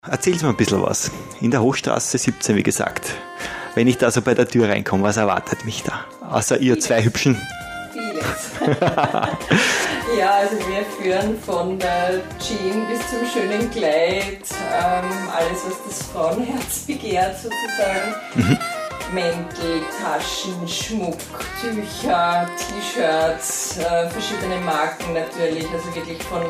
Erzähl's mir ein bisschen was. In der Hochstraße 17, wie gesagt. Wenn ich da so bei der Tür reinkomme, was erwartet mich da? Außer ihr zwei Hübschen. Vieles. Ja, also wir führen von der Jean bis zum schönen Kleid, alles, was das Frauenherz begehrt sozusagen. Mhm. Mäntel, Taschen, Schmuck, Tücher, T-Shirts, verschiedene Marken natürlich, also wirklich von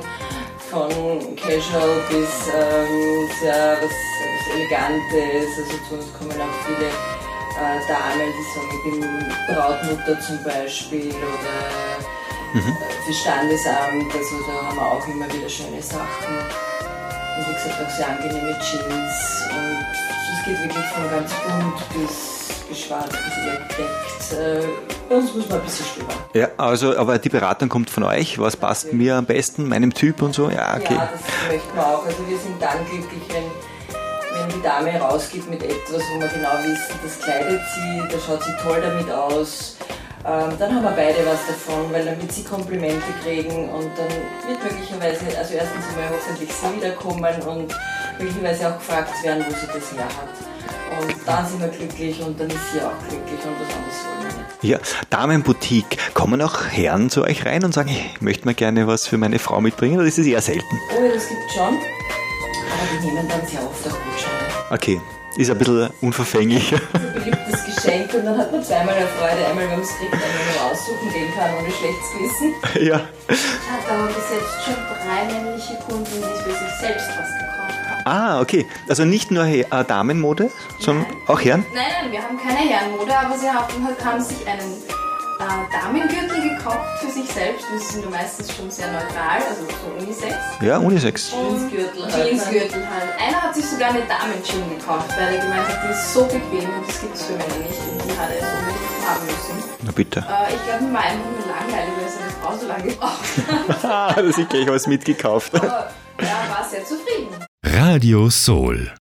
Casual bis sehr was Elegantes, also zu uns kommen auch viele Damen, die so mit dem Brautmutter zum Beispiel oder für Standesamt, also da haben wir auch immer wieder schöne Sachen und wie gesagt auch sehr angenehme Jeans und es geht wirklich von ganz bunt bis schwarz, bis eher gedeckt. Bei uns muss man ein bisschen stöbern. Ja, also, aber die Beratung kommt von euch. Was passt mir am besten, meinem Typ und so? Ja, okay. Ja, das möchten wir auch. Also wir sind dann glücklich, wenn die Dame rausgeht mit etwas, wo wir genau wissen, das kleidet sie, da schaut sie toll damit aus. Dann haben wir beide was davon, weil dann wird sie Komplimente kriegen und dann wird möglicherweise, also erstens einmal hoffentlich sie wiederkommen und möglicherweise auch gefragt werden, wo sie das her hat. Und dann sind wir glücklich und dann ist sie auch glücklich und was anderes wollen wir nicht. Ja, Damenboutique. Kommen auch Herren zu euch rein und sagen, ich möchte mir gerne was für meine Frau mitbringen, oder ist es eher selten? Oh ja, das gibt schon, aber die nehmen dann sehr oft auch Gutscheine. Okay, ist ein bisschen unverfänglich. Ein beliebtes Geschenk und dann hat man zweimal eine Freude. Einmal, wenn man es kriegt, einmal nur aussuchen gehen kann, ohne schlechtes Gewissen. Ja. Ich hatte aber bis jetzt schon 3 männliche Kunden, die für sich selbst was gekauft haben. Ah, okay. Also nicht nur Damenmode, sondern auch Herren? Nein, wir haben keine Herrenmode, aber sie haben sich einen Damengürtel gekauft für sich selbst. Das sind ja meistens schon sehr neutral, also so Unisex. Ja, Unisex. Jeansgürtel halt. Einer hat sich sogar eine Damen-Jean gekauft, weil er gemeint hat, die ist so bequem und das gibt es für Männer nicht. Und die hat er so unbedingt haben müssen. Na bitte. Ich glaube, mir war einfach nur langweilig, weil seine Frau so lange gebraucht hat. Da ist gleich was mitgekauft. Aber er war sehr zufrieden. Radio Soul.